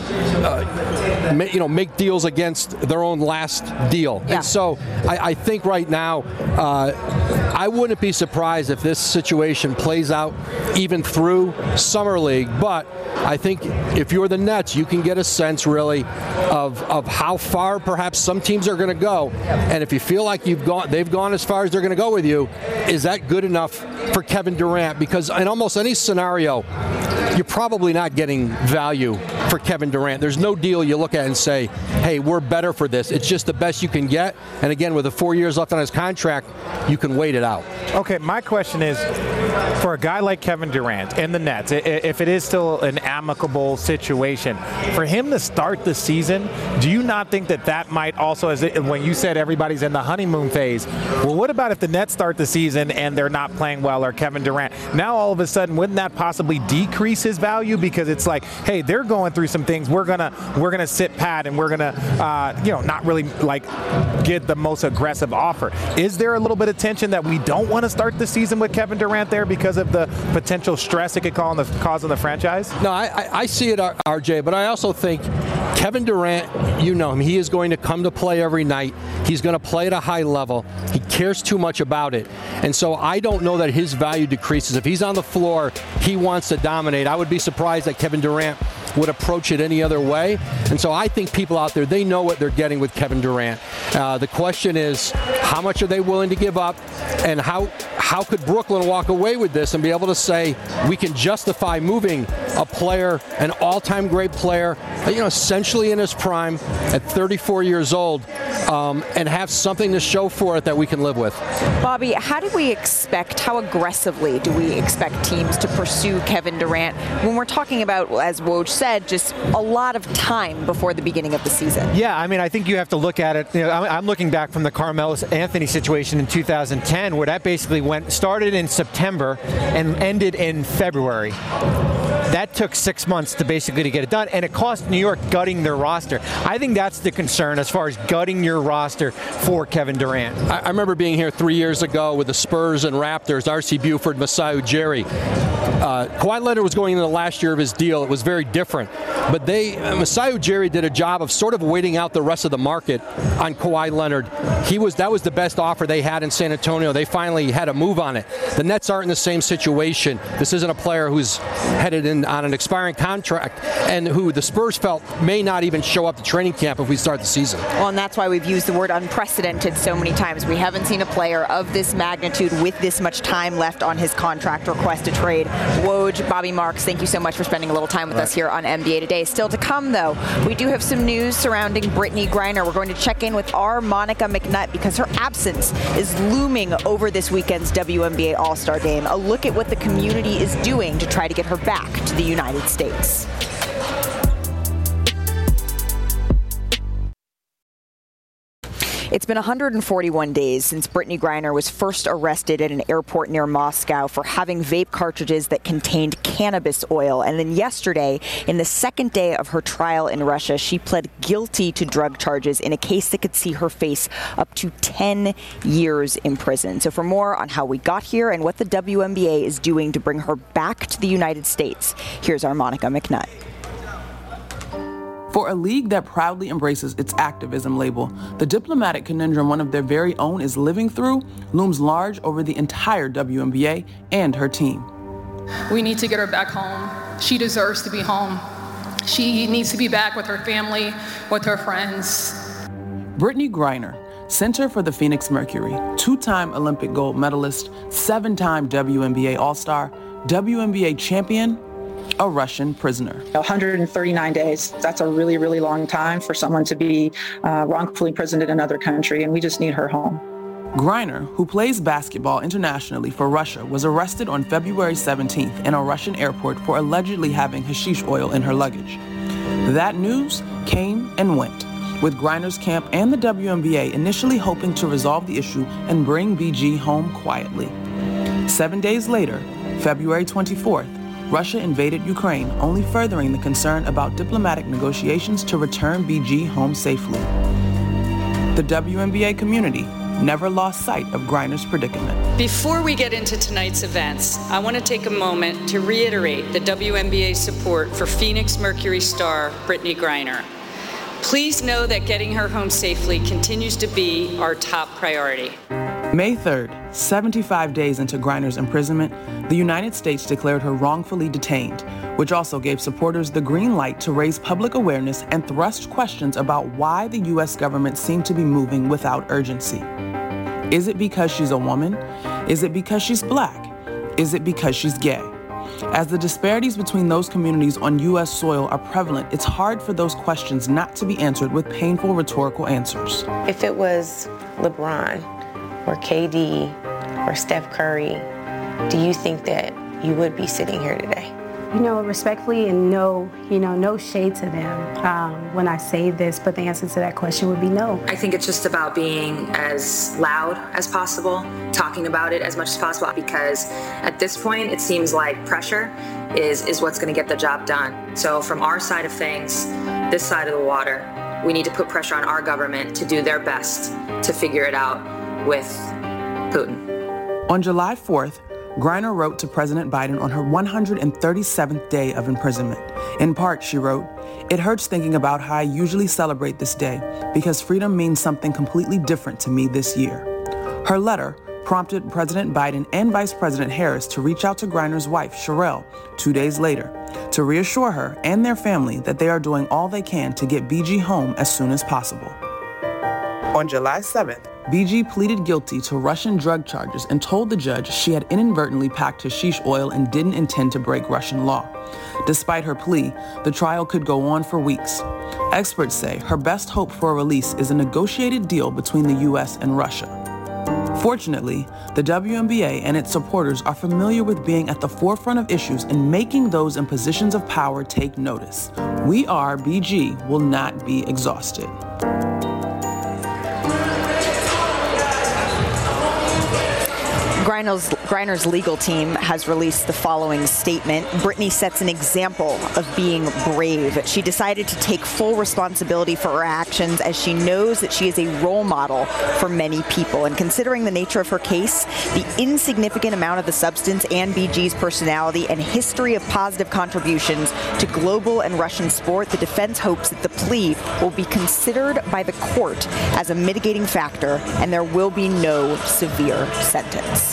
uh, ma- you know make deals against their own last deal. Yeah. And so I, I think right now uh, I wouldn't be surprised if this situation plays out even through Summer League, but I think if you're the Nets, you can get a sense really of of how far perhaps some teams are going to go, and if you feel like you've gone, they've gone as far as they're going to go with you, is that good enough for Kevin Durant? Because in almost any scenario, you're probably not getting value for Kevin Durant. There's no deal you look at and say, hey, we're better for this. It's just the best you can get. And again, with the four years left on his contract, you can wait it out. Okay, my question is, for a guy like Kevin Durant and the Nets, if it is still an amicable situation, for him to start the season, do you not think that that might also, as it, when you said everybody's in the honeymoon phase, well, what about if the Nets start the season and they're not playing well, or Kevin Durant? Now, all of a sudden, wouldn't that possibly decrease his value? Because it's like, hey, they're going through some things. We're gonna we're gonna sit pat and we're gonna uh, you know not really like get the most aggressive offer. Is there a little bit of tension that we don't want to start the season with Kevin Durant there because of the potential stress it could cause on the cause on the franchise? No, I, I, I see it, R J, but I also think Kevin Durant, you know him, he is going to come to play every night. He's going to play at a high level. He cares too much about it. And so I don't know that his value decreases. If he's on the floor, he wants to dominate. I would be surprised that Kevin Durant would approach it any other way. And so I think people out there, they know what they're getting with Kevin Durant. Uh, the question is, how much are they willing to give up? And how how could Brooklyn walk away with this and be able to say, we can justify moving a player, an all-time great player, you know, essentially in his prime at thirty-four years old, um, and have something to show for it that we can live with. Bobby, how do we expect, how aggressively do we expect teams to pursue Kevin Durant when we're talking about, as Woj said, just a lot of time before the beginning of the season? Yeah, I mean, I think you have to look at it. You know, I'm, I'm looking back from the Carmelo Anthony situation in two thousand ten, where that basically went started in September and ended in February. That took six months to basically to get it done, and it cost New York gutting their roster. I think that's the concern as far as gutting your roster for Kevin Durant. I, I remember being here three years ago with the Spurs and Raptors, R C Buford, Masai Ujiri. Uh, Kawhi Leonard was going into the last year of his deal. It was very different. But they, uh, Masai Ujiri did a job of sort of waiting out the rest of the market on Kawhi Leonard. He was That was the best offer they had in San Antonio. They finally had a move on it. The Nets aren't in the same situation. This isn't a player who's headed in on an expiring contract and who the Spurs felt may not even show up to training camp if we start the season. Well, and that's why we've used the word unprecedented so many times. We haven't seen a player of this magnitude with this much time left on his contract request to trade. Woj, Bobby Marks, thank you so much for spending a little time with right. us here on N B A Today. Still to come, though, we do have some news surrounding Brittney Griner. We're going to check in with our Monica McNutt because her absence is looming over this weekend's W N B A All-Star Game. A look at what the community is doing to try to get her back to the United States. It's been one hundred forty-one days since Brittney Griner was first arrested at an airport near Moscow for having vape cartridges that contained cannabis oil. And then yesterday, in the second day of her trial in Russia, she pled guilty to drug charges in a case that could see her face up to ten years in prison. So for more on how we got here and what the W N B A is doing to bring her back to the United States, here's our Monica McNutt. For a league that proudly embraces its activism label, the diplomatic conundrum one of their very own is living through looms large over the entire W N B A and her team. We need to get her back home. She deserves to be home. She needs to be back with her family, with her friends. Brittney Griner, center for the Phoenix Mercury, two-time Olympic gold medalist, seven-time W N B A All-Star, W N B A champion, a Russian prisoner. one hundred thirty-nine days. That's a really, really long time for someone to be uh, wrongfully imprisoned in another country, and we just need her home. Griner, who plays basketball internationally for Russia, was arrested on February seventeenth in a Russian airport for allegedly having hashish oil in her luggage. That news came and went, with Griner's camp and the W N B A initially hoping to resolve the issue and bring B G home quietly. Seven days later, February twenty-fourth, Russia invaded Ukraine, only furthering the concern about diplomatic negotiations to return B G home safely. The W N B A community never lost sight of Griner's predicament. Before we get into tonight's events, I want to take a moment to reiterate the W N B A's support for Phoenix Mercury star Brittney Griner. Please know that getting her home safely continues to be our top priority. May third, seventy-five days into Griner's imprisonment, the United States declared her wrongfully detained, which also gave supporters the green light to raise public awareness and thrust questions about why the U S government seemed to be moving without urgency. Is it because she's a woman? Is it because she's black? Is it because she's gay? As the disparities between those communities on U S soil are prevalent, it's hard for those questions not to be answered with painful rhetorical answers. If it was LeBron or K D or Steph Curry, do you think that you would be sitting here today? You know, respectfully and no, you know, no shade to them um, when I say this, but the answer to that question would be no. I think it's just about being as loud as possible, talking about it as much as possible, because at this point, it seems like pressure is, is what's going to get the job done. So from our side of things, this side of the water, we need to put pressure on our government to do their best to figure it out with Putin. On July fourth, Griner wrote to President Biden on her one hundred thirty-seventh day of imprisonment. In part, she wrote, "It hurts thinking about how I usually celebrate this day because freedom means something completely different to me this year." Her letter prompted President Biden and Vice President Harris to reach out to Griner's wife, Sherelle, two days later, to reassure her and their family that they are doing all they can to get B G home as soon as possible. On July seventh, B G pleaded guilty to Russian drug charges and told the judge she had inadvertently packed hashish oil and didn't intend to break Russian law. Despite her plea, the trial could go on for weeks. Experts say her best hope for a release is a negotiated deal between the U S and Russia. Fortunately, the W N B A and its supporters are familiar with being at the forefront of issues and making those in positions of power take notice. We are, B G, will not be exhausted. Griner's, Griner's legal team has released the following statement. Brittney sets an example of being brave. She decided to take full responsibility for her actions as she knows that she is a role model for many people. And considering the nature of her case, the insignificant amount of the substance and B G's personality and history of positive contributions to global and Russian sport, the defense hopes that the plea will be considered by the court as a mitigating factor and there will be no severe sentence.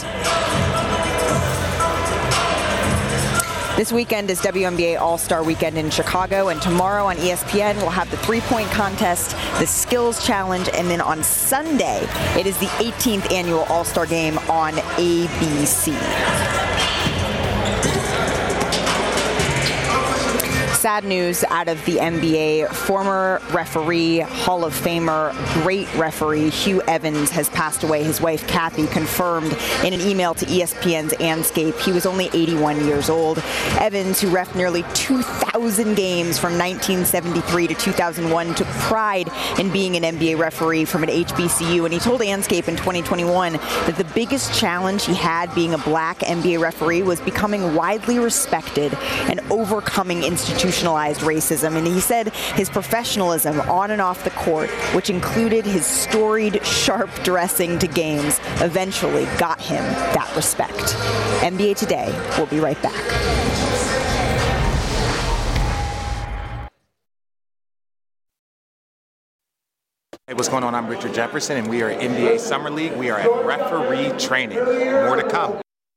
This weekend is W N B A All-Star Weekend in Chicago, and tomorrow on E S P N we'll have the three-point contest, the skills challenge, and then on Sunday it is the eighteenth annual All-Star Game on A B C. Sad news out of the N B A. Former referee, Hall of Famer, great referee Hugh Evans has passed away. His wife, Kathy, confirmed in an email to E S P N's Anscape. He was only eighty-one years old. Evans, who reffed nearly two thousand games from nineteen seventy-three to two thousand one, took pride in being an N B A referee from an H B C U. And he told Anscape in twenty twenty-one that the biggest challenge he had being a black N B A referee was becoming widely respected and overcoming institutionalized racism. And he said his professionalism on and off the court, which included his storied, sharp dressing to games, eventually got him that respect. N B A Today. We'll be right back. Hey, what's going on? I'm Richard Jefferson, and we are N B A Summer League. We are at referee training. More to come.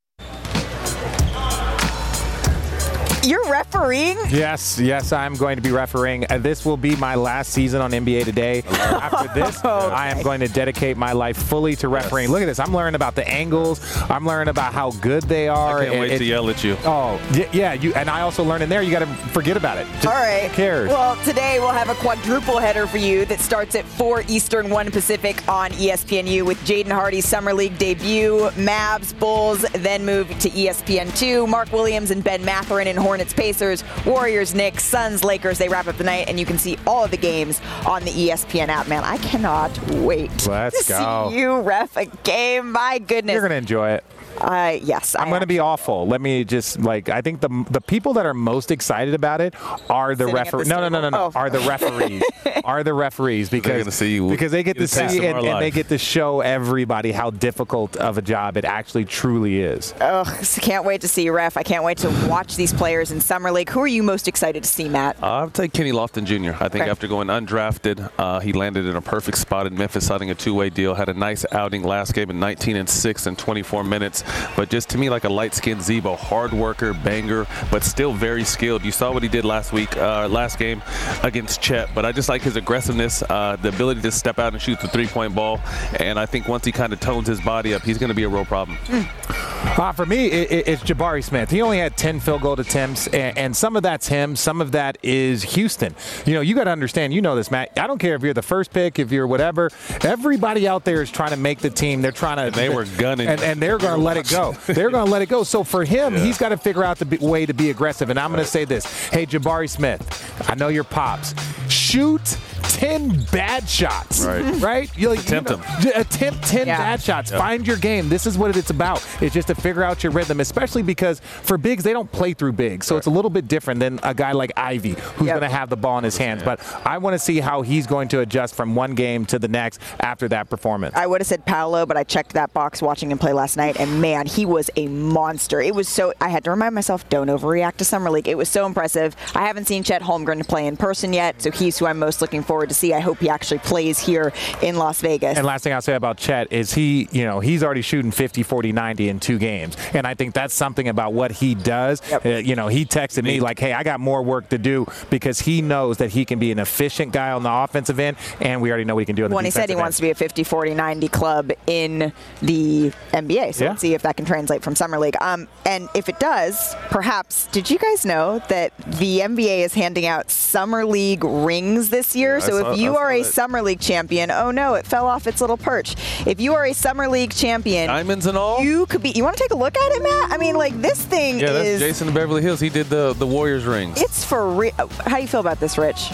You're refereeing? Yes, yes, I'm going to be refereeing. Uh, this will be my last season on N B A Today. After this, okay. I am going to dedicate my life fully to refereeing. Yes. Look at this. I'm learning about the angles. I'm learning about how good they are. I can't it, wait it, to yell at you. Oh, yeah. You, and I also learned in there, you got to forget about it. Just, all right. Who cares? Well, today we'll have a quadruple header for you that starts at four Eastern, one Pacific on E S P N U with Jaden Hardy's Summer League debut, Mavs, Bulls, then move to E S P N two, Mark Williams and Ben Mathurin in Hornets, Pacers, Warriors, Knicks, Suns, Lakers. They wrap up the night, and you can see all of the games on the E S P N app. Man, I cannot wait Let's to go. see you ref a game. My goodness. You're going to enjoy it. Uh, yes, I'm going to be awful. Let me just like I think the the people that are most excited about it are the referees. No, no, no, no, no. Oh. Are the referees? Are the referees because to see you, because they get to see and, and they get to show everybody how difficult of a job it actually truly is. Oh, can't wait to see you ref. I can't wait to watch these players in Summer League. Who are you most excited to see, Matt? Uh, I'll take Kenny Lofton Junior I think okay. after going undrafted, uh, he landed in a perfect spot in Memphis, signing a two-way deal. Had a nice outing last game in nineteen and six in twenty-four minutes, but just to me like a light-skinned Zebo, hard worker, banger, but still very skilled. You saw what he did last week, uh, last game against Chet, but I just like his aggressiveness, uh, the ability to step out and shoot the three-point ball, and I think once he kind of tones his body up, he's going to be a real problem. Mm. Uh, for me, it, it, it's Jabari Smith. He only had ten field goal attempts, and, and some of that's him, some of that is Houston. You know, you got to understand, you know this, Matt. I don't care if you're the first pick, if you're whatever. Everybody out there is trying to make the team. They're trying to. And they were gunning. And, and they're going to let it go. They're going to let it go. So for him, yeah. he's got to figure out the b- way to be aggressive. And I'm right. going to say this. Hey, Jabari Smith, I know your pops. Shoot ten bad shots, right? right? You, like, attempt you know, them. Attempt ten yeah. bad shots. Yep. Find your game. This is what it's about. It's just to figure out your rhythm, especially because for bigs, they don't play through bigs. So right. it's a little bit different than a guy like Ivy who's yep. going to have the ball in his hands. Yeah. But I want to see how he's going to adjust from one game to the next after that performance. I would have said Paolo, but I checked that box watching him play last night, and man, he was a monster. It was so, I had to remind myself, don't overreact to Summer League. It was so impressive. I haven't seen Chet Holmgren play in person yet, so he's who I'm most looking forward to see. I hope he actually plays here in Las Vegas. And last thing I'll say about Chet is he, you know, he's already shooting fifty, forty, ninety in two games. And I think that's something about what he does. Yep. Uh, you know, he texted me like, hey, I got more work to do because he knows that he can be an efficient guy on the offensive end, and we already know what he can do on the when defensive end. When he said he wants to be a fifty, forty, ninety club in the N B A. So yeah. let's see if that can translate from Summer League. Um, and if it does, perhaps, did you guys know that the N B A is handing out Summer League rings this year? Yeah, so saw, if you are a it. Summer League champion, oh no, it fell off its little perch. If you are a Summer League champion, diamonds and all, you could be. You want to take a look at it, Matt? I mean, like this thing yeah, is. Yeah, that's Jason in Beverly Hills. He did the the Warriors rings. It's for real. How do you feel about this, Rich?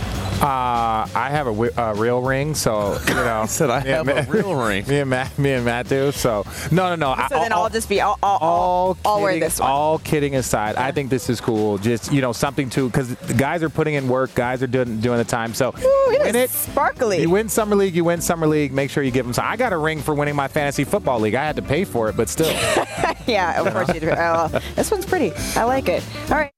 Uh, I have a w- uh, real ring, so you know. I said I have Matt, a real ring. Me and Matt, me and Matt do. So no, no, no. So I, then I'll, I'll just be. I'll, I'll, all I'll kidding, wear this one. All kidding aside, yeah. I think this is cool. Just you know, something to because the guys are putting in work. Guys are doing doing the time. So Ooh, it win is it. Sparkly. You win Summer League. You win Summer League. Make sure you give them some. I got a ring for winning my fantasy football league. I had to pay for it, but still. Yeah, of course you do. Oh, well, this one's pretty. I like it. All right.